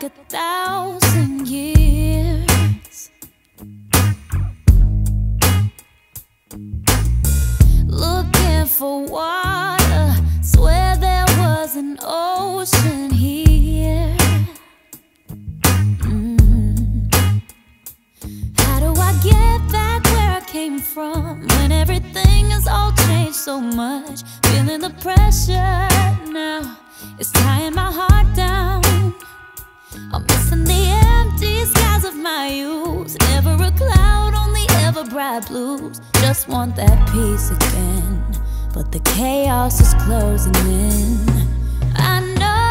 like 1,000 years. Looking for water, swear there was an ocean here. How do I get back where I came from when everything has all changed so much? Feeling the pressure now, it's tying my heart down. I'm missing the empty skies of my youth. Never a cloud, only ever bright blues. Just want that peace again, but the chaos is closing in. I know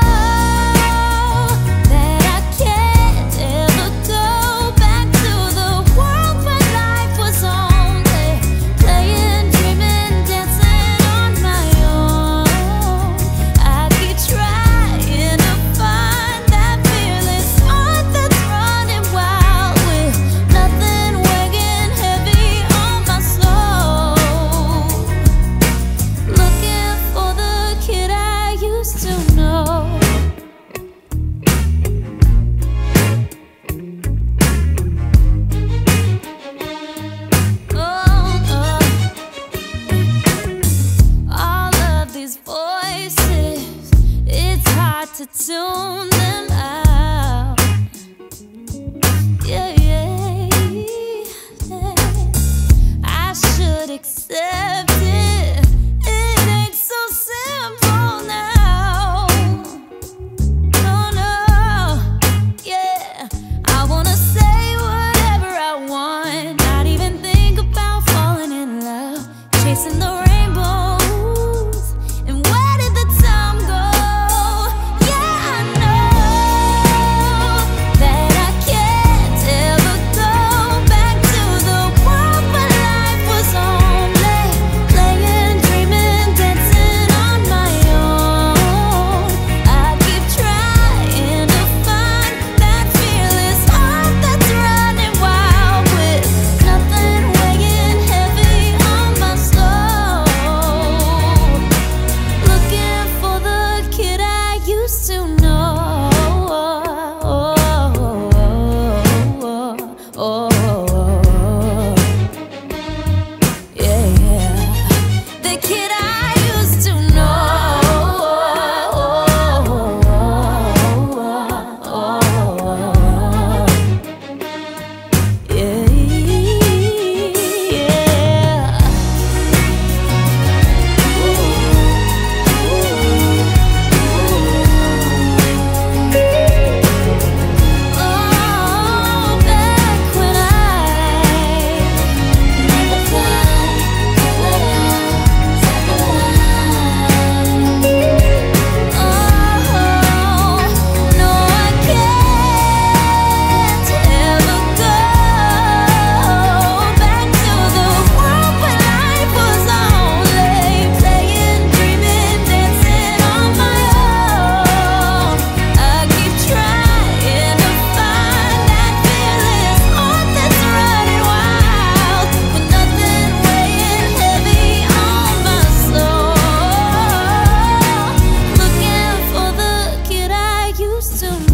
that I can't ever go back to the world where life was only playing, dreaming, dancing on my own. I keep trying to find that fearless heart that's running wild with nothing weighing heavy on my soul. Looking for the kid I used to know. All of these voices, it's hard to tune them out. Yeah, yeah, yeah. I should accept it. It ain't so simple now. No, no, yeah. I wanna say whatever I want, not even think about falling in love, chasing the rainbows. And where did the time go? Yeah, I know that I can't ever go back to the world where life was only playing, dreaming, dancing on my own. I keep trying to find that fearless heart that's running wild with nothing weighing heavy on my soul. Looking for the kid I used to know. Yeah, yeah. The kid I used to know. Yeah, yeah. Oh, back when I never found oh, no, I can't ever go back to the world where life was only playing, dreaming, dancing on my own. I keep trying to find that fearless heart that's running wild with nothing weighing heavy on my soul. Looking for the kid I used to know.